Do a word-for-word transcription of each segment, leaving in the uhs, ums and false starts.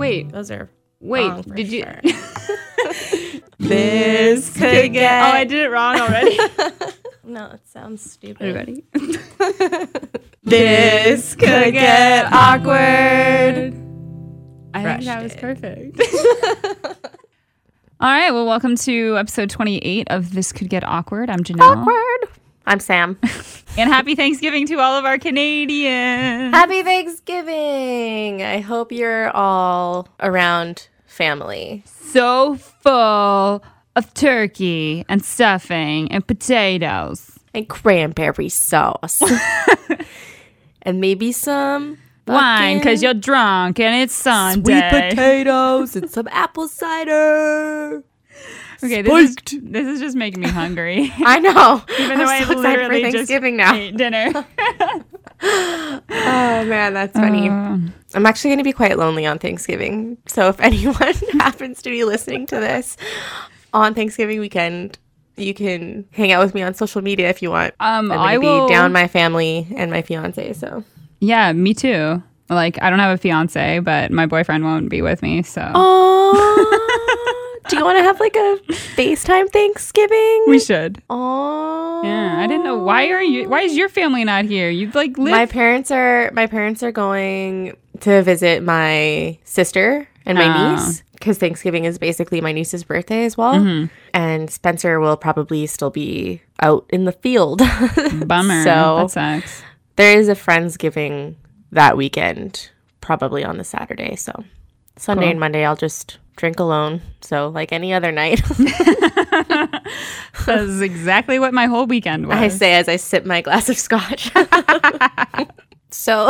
wait. Those are Wait, wrong for did you? sure. This could get... Oh, I did it wrong already. No, it sounds stupid. Everybody. This could get awkward. I Crushed think that was it. perfect. All right. Well, welcome to episode twenty-eight of This Could Get Awkward. I'm Janelle. Awkward. I'm Sam. And happy Thanksgiving to all of our Canadians. Happy Thanksgiving. I hope you're all around family. So full of turkey and stuffing and potatoes. And cranberry sauce. And maybe some Wine, because you're drunk and it's Sunday. sweet potatoes and some apple cider. Okay, this is, this is just making me hungry. I know. Even though I'm I so excited literally for just Thanksgiving now. ate dinner. Oh man, that's funny. Uh, I'm actually going to be quite lonely on Thanksgiving. So if anyone happens to be listening to this on Thanksgiving weekend, you can hang out with me on social media if you want. Um, I'm I going to will. be down my family and my fiance. So. Yeah, me too. Like, I don't have a fiance, but my boyfriend won't be with me, so. Oh. Do you want to have like a FaceTime Thanksgiving? We should. Oh. Yeah, I didn't know. Why are you, why is your family not here? You like live. My parents are my parents are going to visit my sister and my Oh. niece because Thanksgiving is basically my niece's birthday as well. Mm-hmm. And Spencer will probably still be out in the field. Bummer. So That sucks. there is a Friendsgiving that weekend, probably on the Saturday. So Sunday Cool. and Monday I'll just drink alone. So like any other night. That's exactly what my whole weekend was. I say as I sip my glass of scotch. So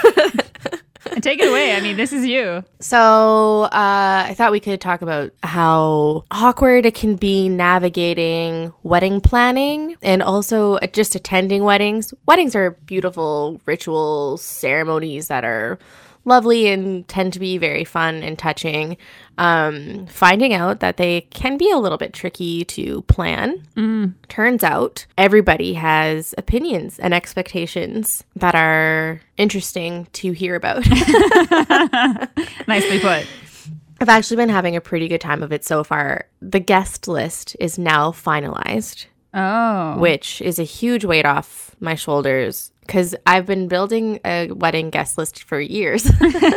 Take it away. I mean, this is you. So uh, I thought we could talk about how awkward it can be navigating wedding planning and also just attending weddings. Weddings are beautiful ritual ceremonies that are lovely and tend to be very fun and touching. Um, finding out that they can be a little bit tricky to plan. Mm. Turns out everybody has opinions and expectations that are interesting to hear about. Nicely put. I've actually been having a pretty good time of it so far. The guest list is now finalized, Oh. which is a huge weight off my shoulders because I've been building a wedding guest list for years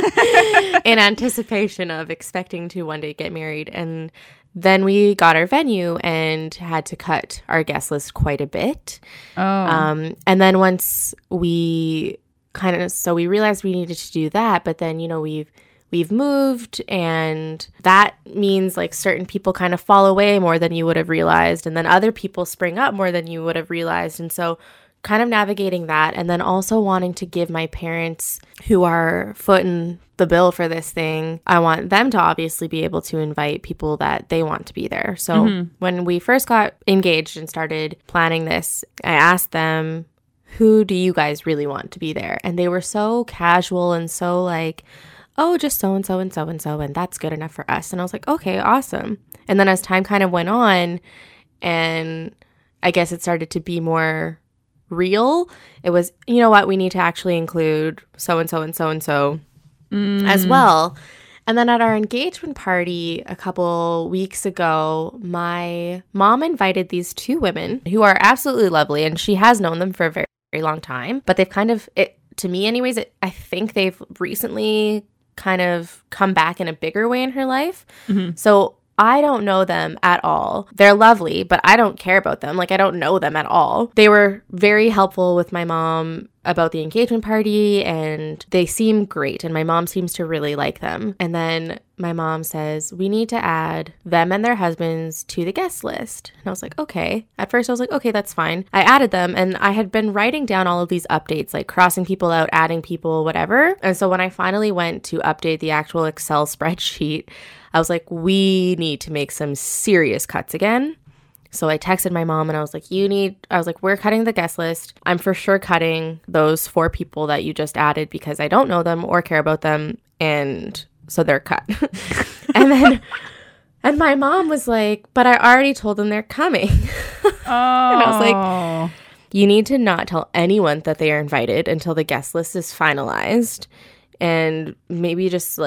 in anticipation of expecting to one day get married. And then we got our venue and had to cut our guest list quite a bit. Oh. Um, and then once we kind of, so we realized we needed to do that, but then, you know, we've, we've moved and that means like certain people kind of fall away more than you would have realized. And then other people spring up more than you would have realized. And so kind of navigating that and then also wanting to give my parents who are footing the bill for this thing, I want them to obviously be able to invite people that they want to be there. So Mm-hmm. when we first got engaged and started planning this, I asked them, who do you guys really want to be there? And they were so casual and so like, oh, just so-and-so and so-and-so, and that's good enough for us. And I was like, okay, awesome. And then as time kind of went on, and I guess it started to be more real, it was, you know what, we need to actually include so-and-so and so-and-so Mm. as well. And then at our engagement party a couple weeks ago, my mom invited these two women who are absolutely lovely, and she has known them for a very, very long time. But they've kind of, it to me anyways, it, I think they've recently kind of come back in a bigger way in her life. Mm-hmm. So I don't know them at all. They're lovely, but I don't care about them. Like, I don't know them at all. They were very helpful with my mom about the engagement party, and they seem great, and my mom seems to really like them. And then my mom says, we need to add them and their husbands to the guest list. And I was like, okay. At first I was like, okay, that's fine. I added them, and I had been writing down all of these updates, like crossing people out, adding people, whatever. And so when I finally went to update the actual Excel spreadsheet, I was like, we need to make some serious cuts again. So I texted my mom and I was like, you need, I was like, we're cutting the guest list. I'm for sure cutting those four people that you just added because I don't know them or care about them. And so they're cut. And then, and my mom was like, but I already told them they're coming. Oh. And I was like, you need to not tell anyone that they are invited until the guest list is finalized. And maybe just like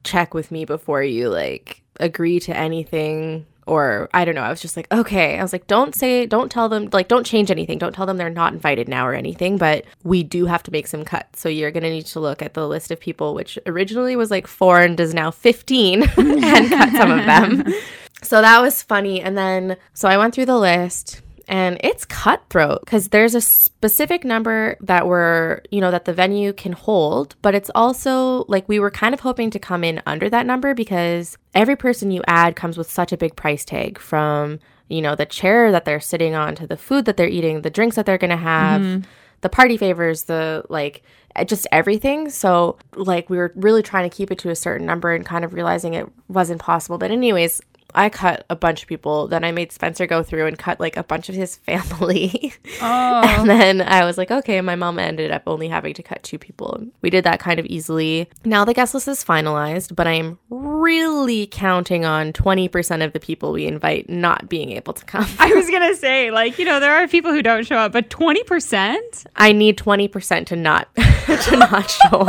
check with me before you like agree to anything. Or I don't know. I was just like, okay. I was like, don't say, don't tell them, like, don't change anything. Don't tell them they're not invited now or anything. But we do have to make some cuts. So you're going to need to look at the list of people, which originally was like four and is now fifteen, and cut some of them. So that was funny. And then, so I went through the list. And it's cutthroat because there's a specific number that we're, you know, that the venue can hold. But it's also like we were kind of hoping to come in under that number because every person you add comes with such a big price tag, from, you know, the chair that they're sitting on to the food that they're eating, the drinks that they're going to have, mm-hmm. the party favors, the like just everything. So like we were really trying to keep it to a certain number and kind of realizing it wasn't possible. But anyways, I cut a bunch of people. Then I made Spencer go through and cut like a bunch of his family. Oh. And then I was like, okay, my mom ended up only having to cut two people. We did that kind of easily. Now the guest list is finalized, but I'm really counting on twenty percent of the people we invite not being able to come. I was going to say, like, you know, there are people who don't show up, but twenty percent? I need twenty percent to not, to not show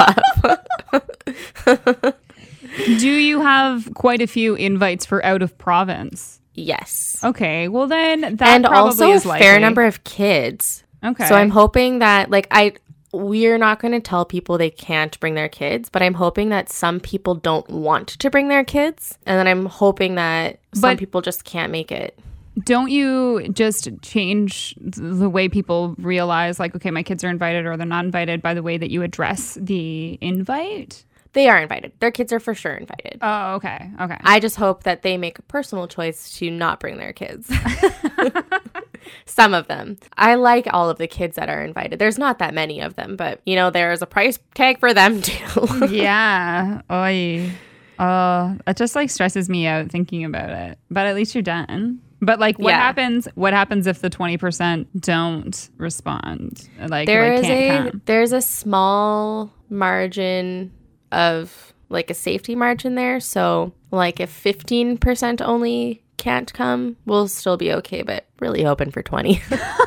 up. Do you have quite a few invites for out of province? Yes. Okay. Well, then that and probably also is a likely. fair number of kids. Okay. So I'm hoping that like I we're not going to tell people they can't bring their kids, but I'm hoping that some people don't want to bring their kids, and then I'm hoping that some but people just can't make it. Don't you just change the way people realize, like, okay, my kids are invited or they're not invited by the way that you address the invite? They are invited. Their kids are for sure invited. Oh, okay. Okay. I just hope that they make a personal choice to not bring their kids. Some of them. I like all of the kids that are invited. There's not that many of them, but, you know, there's a price tag for them too. Yeah. Oy. Oh, it just like stresses me out thinking about it. But at least you're done. But like, what yeah. happens? What happens if the twenty percent don't respond? Like, there like is can't a come? There's a small margin of like a safety margin there. So like if fifteen percent only can't come, we'll still be okay, but really hoping for twenty.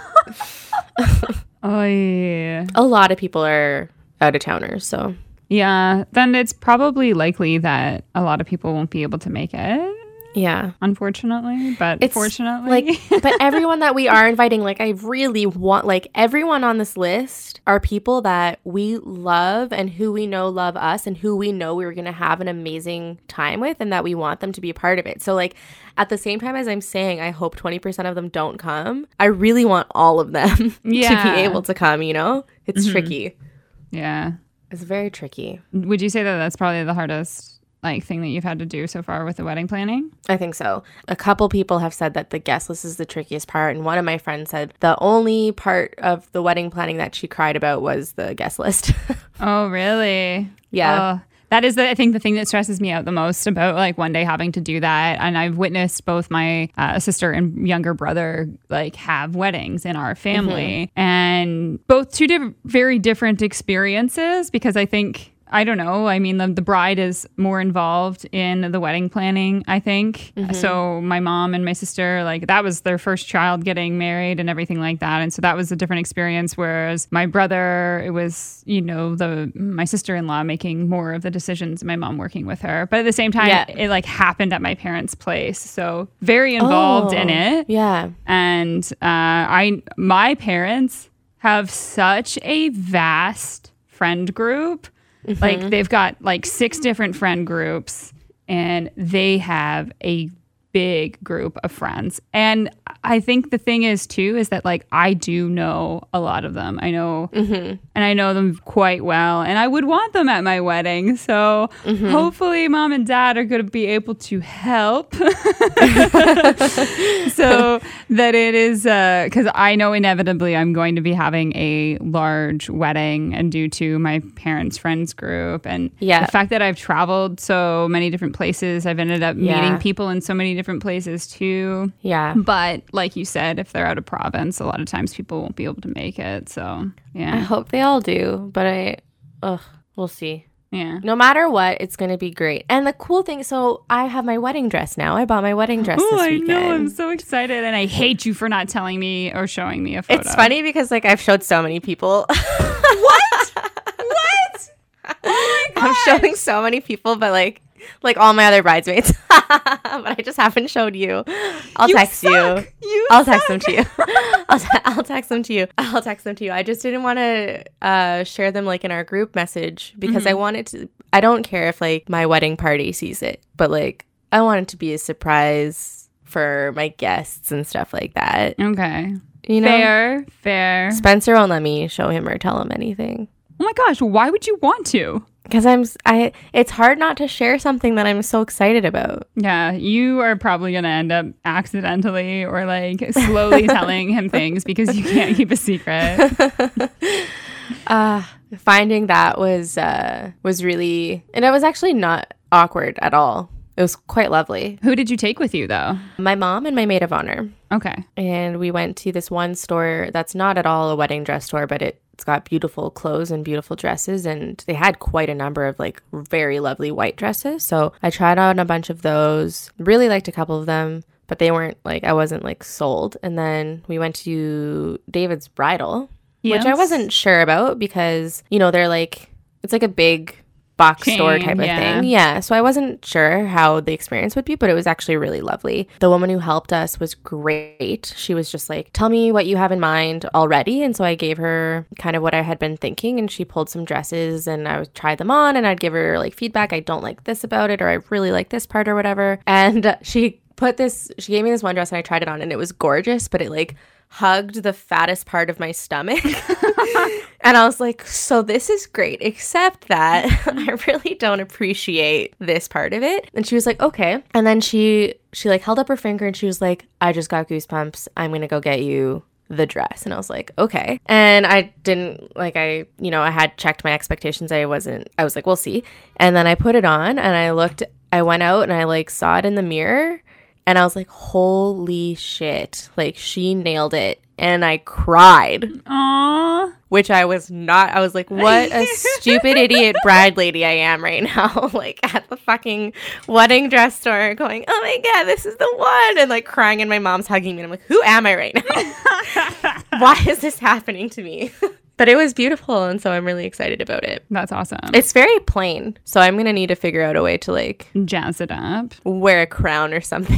Oh yeah. A lot of people are out of towners, so yeah, then it's probably likely that a lot of people won't be able to make it. Yeah. Unfortunately, but it's fortunately. Like, but everyone that we are inviting, like, I really want, like, everyone on this list are people that we love and who we know love us and who we know we were going to have an amazing time with and that we want them to be a part of it. So, like, at the same time as I'm saying, I hope twenty percent of them don't come, I really want all of them yeah. to be able to come, you know? It's mm-hmm. tricky. Yeah. It's very tricky. Would you say that that's probably the hardest like thing that you've had to do so far with the wedding planning? I think so. A couple people have said that the guest list is the trickiest part, and one of my friends said the only part of the wedding planning that she cried about was the guest list. Oh, really? Yeah. Oh, that is, the, I think, the thing that stresses me out the most about like one day having to do that. And I've witnessed both my uh, sister and younger brother like have weddings in our family, mm-hmm. and both two diff- very different experiences because I think. I don't know. I mean, the, the bride is more involved in the wedding planning, I think. Mm-hmm. So my mom and my sister, like that was their first child getting married and everything like that. And so that was a different experience. Whereas my brother, it was, you know, the my sister-in-law making more of the decisions, my mom working with her. But at the same time, yeah. it like happened at my parents' place. So very involved oh, in it. Yeah. And uh, I, my parents have such a vast friend group. Mm-hmm. Like they've got like six different friend groups and they have a big group of friends. And I think the thing is too, is that like I do know a lot of them. I know, mm-hmm. and I know them quite well and I would want them at my wedding. So mm-hmm. hopefully mom and dad are going to be able to help so that it is, uh, cause I know inevitably I'm going to be having a large wedding and due to my parents' friends group and yeah. the fact that I've traveled so many different places, I've ended up yeah. meeting people in so many different places too. Yeah. But like you said, if they're out of province, a lot of times people won't be able to make it. So yeah. I hope they all do, but I, ugh, we'll see. Yeah. No matter what, it's going to be great. And the cool thing, so I have my wedding dress now. I bought my wedding dress Ooh, this weekend. I know. I'm so excited. And I hate you for not telling me or showing me a photo. It's funny because like I've showed so many people. What? What? Oh my God. I'm showing so many people, but like like all my other bridesmaids. But I just haven't showed you. I'll You text suck. you. You I'll suck. text them to you. I'll, te- I'll text them to you. I'll text them to you. I just didn't want to uh, share them like in our group message because Mm-hmm. I wanted to. I don't care if like my wedding party sees it, but like I want it to be a surprise for my guests and stuff like that. Okay. You know, Fair, fair. Spencer won't let me show him or tell him anything. Oh my gosh, why would you want to? Because I'm, s- I, it's hard not to share something that I'm so excited about. Yeah, you are probably going to end up accidentally or like slowly telling him things because you can't keep a secret. Uh, finding that was, uh, was really, and it was actually not awkward at all. It was quite lovely. Who did you take with you though? My mom and my maid of honor. Okay. And we went to this one store that's not at all a wedding dress store, but it, it's got beautiful clothes and beautiful dresses. And they had quite a number of like very lovely white dresses. So I tried on a bunch of those, really liked a couple of them, but they weren't like, I wasn't like sold. And then we went to David's Bridal, which I Yes. wasn't sure about because, you know, they're like, it's like a big box Chain, store type of yeah. thing. Yeah. So I wasn't sure how the experience would be, but it was actually really lovely. The woman who helped us was great. She was just like, tell me what you have in mind already. And so I gave her kind of what I had been thinking, and she pulled some dresses and I would try them on and I'd give her like feedback. I don't like this about it, or I really like this part or whatever. And she put this, she gave me this one dress and I tried it on and it was gorgeous, but it like hugged the fattest part of my stomach. And I was like, so this is great, except that I really don't appreciate this part of it. And she was like, okay. And then she she like held up her finger and she was like, I just got goosebumps. I'm gonna go get you the dress. And I was like, okay. And I didn't like I you know I had checked my expectations. I wasn't I was like, we'll see. And then I put it on and I looked I went out and I like saw it in the mirror and I was like, holy shit, like she nailed it. And I cried, Aww. which I was not. I was like, what a stupid idiot bride lady I am right now. Like at the fucking wedding dress store going, oh my God, this is the one. And like crying and my mom's hugging me. And I'm like, who am I right now? Why is this happening to me? But it was beautiful. And so I'm really excited about it. That's awesome. It's very plain. So I'm going to need to figure out a way to like Jazz it up. wear a crown or something.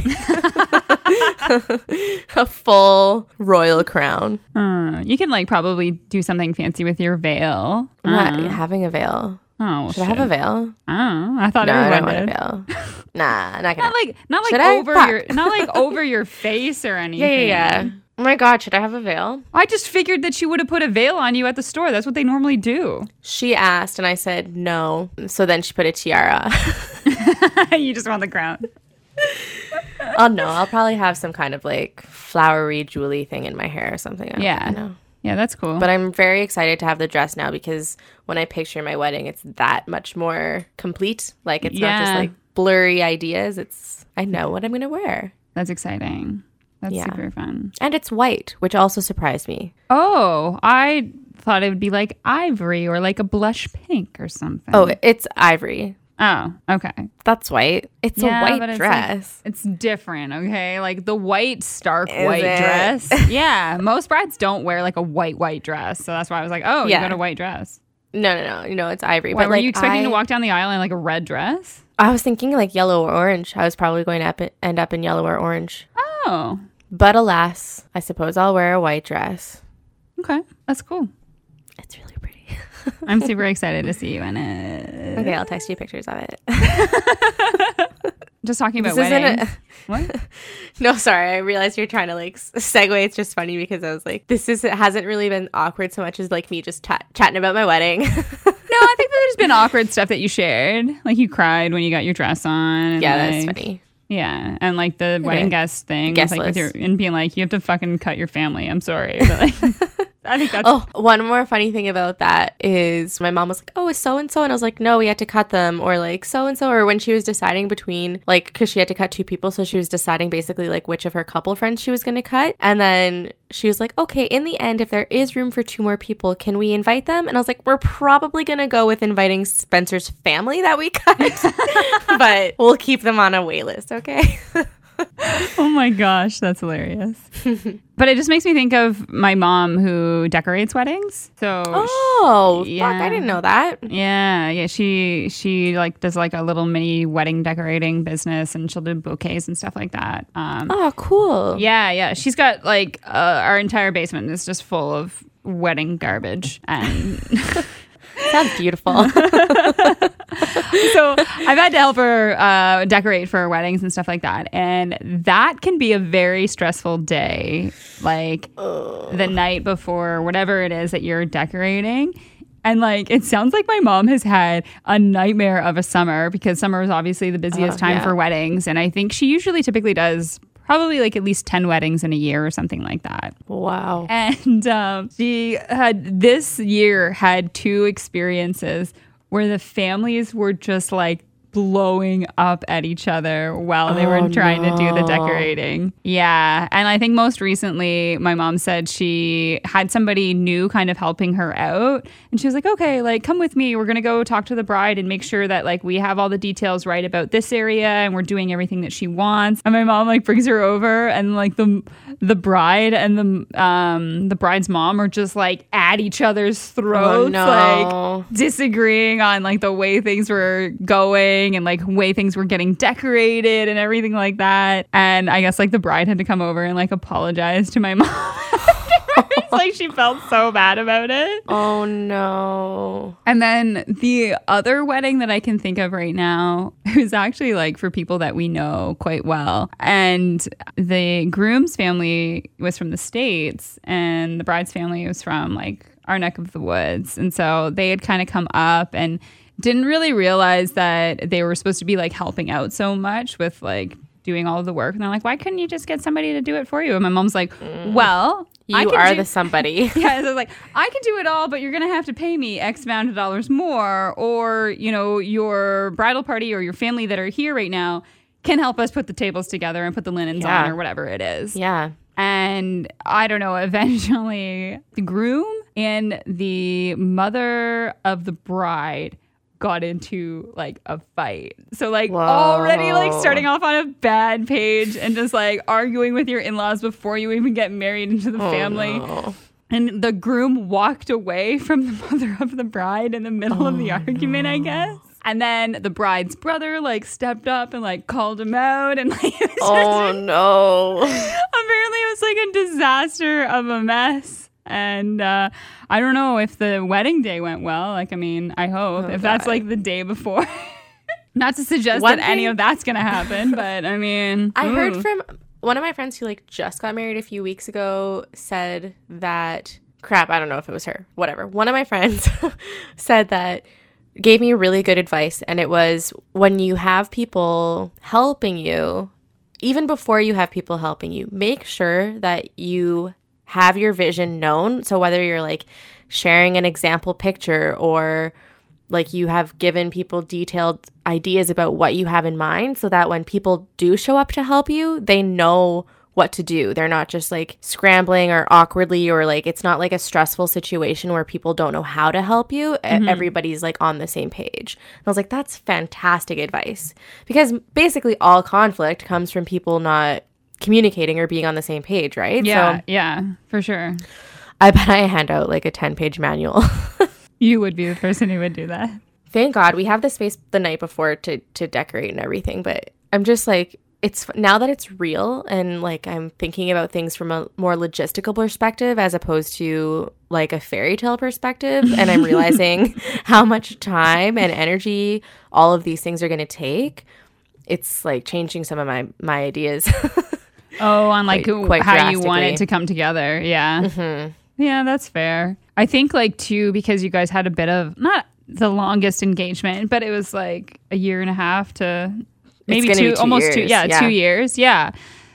A full royal crown. Uh, you can like probably do something fancy with your veil. I'm not Uh, having a veil. oh, Should I have a veil? Oh, I thought No, I don't everyone want did. a veil. Nah, not gonna. Not like not like Should I? over Fuck. your not like over your face or yeah, anything. yeah, yeah. Oh my God, should I have a veil? I just figured that she would have put a veil on you at the store. That's what they normally do. She asked, and I said no. So then she put a tiara. You just want the crown. Oh no, I'll probably have some kind of like flowery jewelry thing in my hair or something. I don't Yeah. know. Yeah, that's cool. But I'm very excited to have the dress now because when I picture my wedding, it's that much more complete. Like it's not just Yeah. like blurry ideas. It's I know what I'm gonna wear, That's exciting. That's Yeah. super fun. and it's white, which also surprised me. Oh, I thought it would be like ivory or like a blush pink or something. Oh, it's ivory. Oh, okay. That's white. It's Yeah, a but white it's dress. It's different, okay? Like the white, stark Is white it? dress. Yeah, most brides don't wear like a white, white dress. So that's why I was like, oh, Yeah. you got a white dress. No, no, no. You know, it's ivory. Why, but were like, you expecting I, to walk down the aisle in like a red dress? I was thinking like yellow or orange. I was probably going to ep- end up in yellow or orange. Oh, But alas, I suppose I'll wear a white dress. okay. That's cool. It's really pretty. I'm super excited to see you in it. Okay, I'll text you pictures of it. Just talking about This isn't weddings. a- What? No, sorry. I realized you're trying to like s- segue. It's just funny because I was like, this is it hasn't really been awkward so much as like me just chat chatting about my wedding. No, I think that there's been awkward stuff that you shared. Like you cried when you got your dress on. and, Yeah, that's like- funny. Yeah, and like the wedding guest thing, Guest with, like with your list. and being like, you have to fucking cut your family. I'm sorry, but like, I think that's Oh, one more funny thing about that is my mom was like, oh, is so and so? And I was like, no, we had to cut them. Or like so and so. Or when she was deciding between, like, because she had to cut two people. So she was deciding basically like which of her couple friends she was going to cut. And then she was like, okay, in the end, if there is room for two more people, can we invite them? And I was like, we're probably going to go with inviting Spencer's family that we cut. But we'll keep them on a wait list, okay? Oh my gosh, that's hilarious. But it just makes me think of my mom who decorates weddings. So oh, she, fuck, I didn't know that. Yeah, yeah. She she like does like a little mini wedding decorating business, and she'll do bouquets and stuff like that. Um, oh, cool. Yeah, yeah. She's got like uh, our entire basement is just full of wedding garbage and. Sounds beautiful. So I've had to help her uh, decorate for weddings and stuff like that. And that can be a very stressful day, like Ugh. the night before, whatever it is that you're decorating. And like, it sounds like my mom has had a nightmare of a summer because summer is obviously the busiest uh, time yeah. for weddings. And I think she usually typically does probably like at least ten weddings in a year or something like that. Wow. And um, she had this year had two experiences where the families were just like blowing up at each other while they were oh, trying no. to do the decorating. Yeah. And I think most recently my mom said she had somebody new kind of helping her out. And she was like, okay, like come with me. We're going to go talk to the bride and make sure that like we have all the details right about this area and we're doing everything that she wants. And my mom like brings her over and like the the bride and the um the bride's mom are just like at each other's throats, oh, no. like disagreeing on like the way things were going and like way things were getting decorated and everything like that. And I guess like the bride had to come over and like apologize to my mom. It's like she felt so bad about it. Oh no. And then the other wedding that I can think of right now is actually like for people that we know quite well. And the groom's family was from the States and the bride's family was from like our neck of the woods. And so they had kind of come up and didn't really realize that they were supposed to be like helping out so much with like doing all of the work. And they're like, why couldn't you just get somebody to do it for you? And my mom's like, mm. well, you I are do- the somebody. Yeah, so I was like, I can do it all, but you're going to have to pay me X amount of dollars more. Or, you know, your bridal party or your family that are here right now can help us put the tables together and put the linens yeah. on or whatever it is. Yeah. And I don't know, eventually the groom and the mother of the bride got into like a fight. So like Whoa. already like starting off on a bad page and just like arguing with your in-laws before you even get married into the oh, family. No. And the groom walked away from the mother of the bride in the middle oh, of the argument, no. I guess. And then the bride's brother like stepped up and like called him out and like it was oh just, no. Apparently it was like a disaster of a mess. And uh, I don't know if the wedding day went well. Like, I mean, I hope. Oh, if God. That's like the day before. Not to suggest one that thing, any of that's going to happen, but I mean. I ooh. heard from one of my friends who like just got married a few weeks ago said that, crap, I don't know if it was her, whatever. One of my friends said that, gave me really good advice. And it was when you have people helping you, even before you have people helping you, make sure that you have your vision known. So whether you're like sharing an example picture or like you have given people detailed ideas about what you have in mind so that when people do show up to help you, they know what to do. They're not just like scrambling or awkwardly or like it's not like a stressful situation where people don't know how to help you. Mm-hmm. Everybody's like on the same page. And I was like, that's fantastic advice because basically all conflict comes from people not communicating or being on the same page, right? Yeah, so, yeah, for sure. I bet I hand out like a ten-page manual. You would be the person who would do that. Thank God we have the space the night before to to decorate and everything, but I'm just like, it's now that it's real and like I'm thinking about things from a more logistical perspective as opposed to like a fairy tale perspective, and I'm realizing how much time and energy all of these things are going to take. It's like changing some of my my ideas. Oh, on like quite, quite how you want it to come together. Yeah. Mm-hmm. Yeah, that's fair. I think like too, because you guys had a bit of, not the longest engagement, but it was like a year and a half to maybe two, two, almost years. two. Yeah, yeah, two years. Yeah.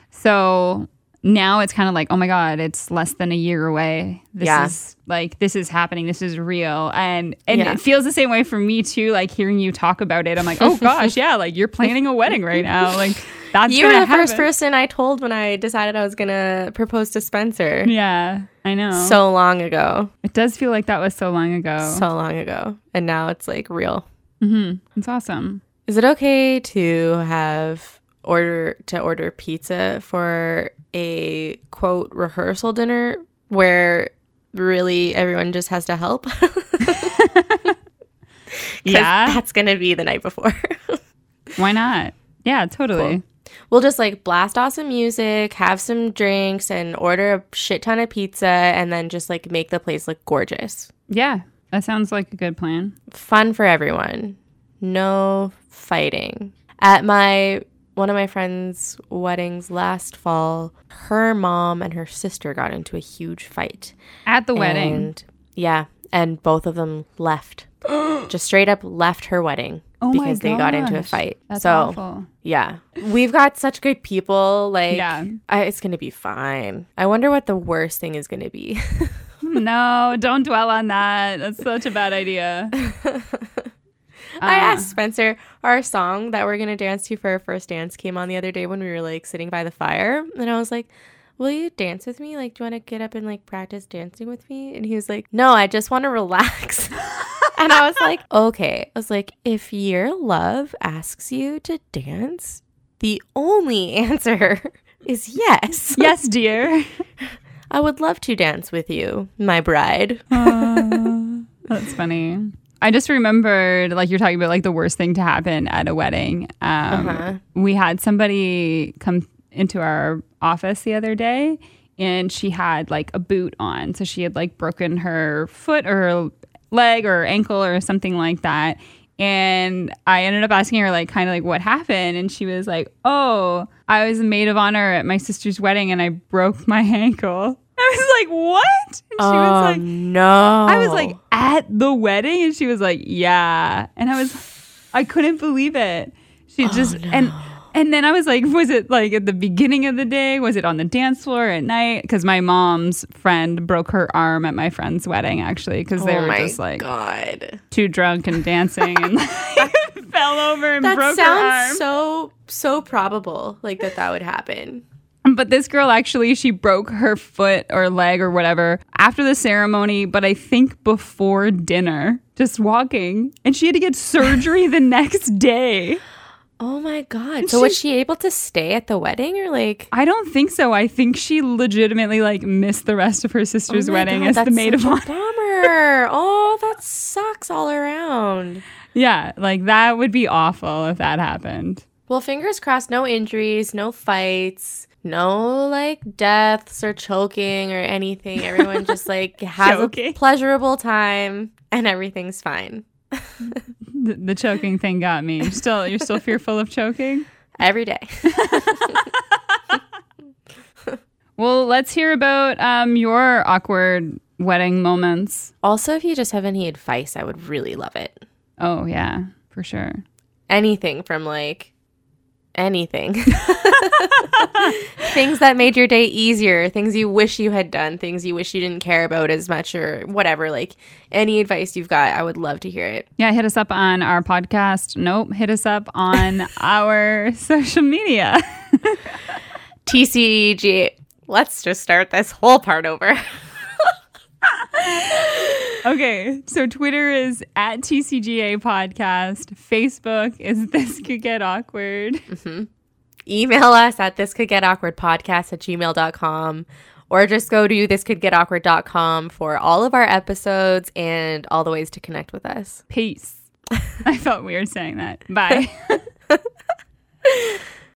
So now it's kind of like, oh my God, it's less than a year away. This yeah. is like, this is happening. This is real. And and yeah. it feels the same way for me too, like hearing you talk about it. I'm like, oh gosh, yeah, like you're planning a wedding right now. Like that's You were the happen. first person I told when I decided I was going to propose to Spencer. Yeah, I know. So long ago. It does feel like that was so long ago. So long ago. And now it's like real. Mm-hmm. It's awesome. Is it okay to have order to order pizza for a quote rehearsal dinner where really everyone just has to help. Yeah, that's gonna be the night before. Why not? Yeah, totally. Cool. We'll just like blast off some music, have some drinks, and order a shit ton of pizza, and then just like make the place look gorgeous. Yeah, that sounds like a good plan. Fun for everyone. No fighting. At my one of my friends' weddings last fall, her mom and her sister got into a huge fight. At the wedding? And, yeah, and both of them left. Just straight up left her wedding. Oh because my they got into a gosh. fight. That's so, awful. Yeah. We've got such good people. Like, Yeah. I, it's going to be fine. I wonder what the worst thing is going to be. No, don't dwell on that. That's such a bad idea. I Uh, asked Spencer, our song that we're going to dance to for our first dance came on the other day when we were like sitting by the fire. And I was like, will you dance with me? Like, do you want to get up and like practice dancing with me? And he was like, no, I just want to relax. And I was like, okay. I was like, if your love asks you to dance, the only answer is yes. Yes, dear. I would love to dance with you, my bride. Uh, that's funny. I just remembered, like, you're talking about like the worst thing to happen at a wedding. Um, Uh-huh. We had somebody come into our office the other day, and she had like a boot on. So she had like broken her foot or her leg or ankle or something like that. And I ended up asking her like kind of like what happened. And she was like, oh, I was a maid of honor at my sister's wedding and I broke my ankle. I was like, what? And she oh, was like, no. I was like, at the wedding? And she was like, yeah. And I was, I couldn't believe it. She just, oh, no. and and then I was like, was it like at the beginning of the day? Was it on the dance floor at night? Because my mom's friend broke her arm at my friend's wedding, actually, because they oh were my just like God. too drunk and dancing and like, fell over and That broke her arm. sounds so, so probable, like that that would happen. But this girl actually, she broke her foot or leg or whatever after the ceremony, but I think before dinner, just walking. And she had to get surgery the next day. Oh my God. So was she able to stay at the wedding or like? I don't think so. I think she legitimately like missed the rest of her sister's Oh my wedding God, as the that's maid of such a honor. Bummer. Oh, that sucks all around. Yeah, like that would be awful if that happened. Well, fingers crossed, no injuries, no fights, no like deaths or choking or anything. Everyone just like has Choking. a pleasurable time and everything's fine. The, the choking thing got me. You're still, you're still fearful of choking? Every day. Well, let's hear about um, your awkward wedding moments. Also, if you just have any advice, I would really love it. Oh, yeah, for sure. Anything from like anything. Things that made your day easier, things you wish you had done, things you wish you didn't care about as much or whatever. Like any advice you've got, I would love to hear it. Yeah, hit us up on our podcast. Nope, hit us up on our social media. T C G. Let's just start this whole part over. Okay, so Twitter is at T C G A Podcast. Facebook is This Could Get Awkward. Mm-hmm. Email us at this could get awkward podcast at gmail dot com or just go to this could get awkward dot com for all of our episodes and all the ways to connect with us. Peace. I felt weird saying that. Bye.